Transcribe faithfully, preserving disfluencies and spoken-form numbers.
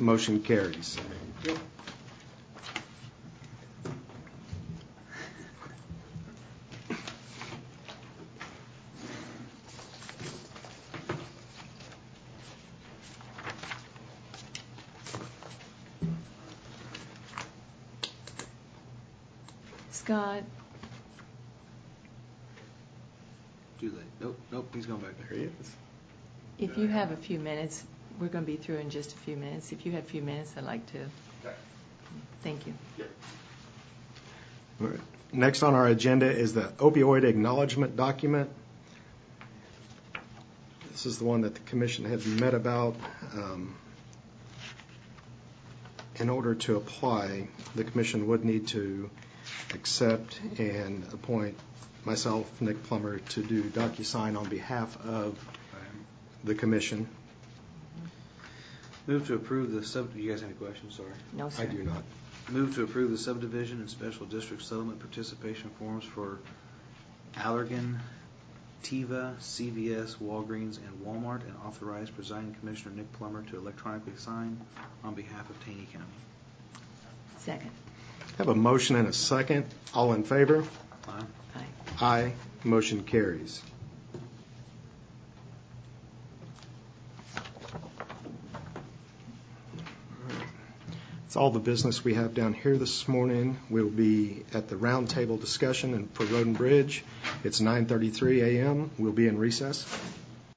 Motion carries. Yep. Scott, Too late. Nope, nope, he's going back there. There he is. if you have a few minutes, we're going to be through in just a few minutes. If you have a few minutes, I'd like to. Thank you. All right. Next on our agenda is the opioid acknowledgement document. This is the one that the commission had met about. Um, in order to apply, the commission would need to accept and appoint myself, Nick Plummer, to do DocuSign on behalf of the commission. Move to approve the sub. You guys have any questions? Sorry. No, sir. I do not. Move to approve the subdivision and special district settlement participation forms for Allergan, Teva, C V S, Walgreens, and Walmart, and authorize presiding commissioner Nick Plummer to electronically sign on behalf of Taney County. Second. Have a motion and a second. All in favor? Aye. Aye. Aye. Motion carries. That's all the business we have down here this morning. We'll be at the roundtable discussion and for Road and Bridge. It's nine thirty-three a m We'll be in recess.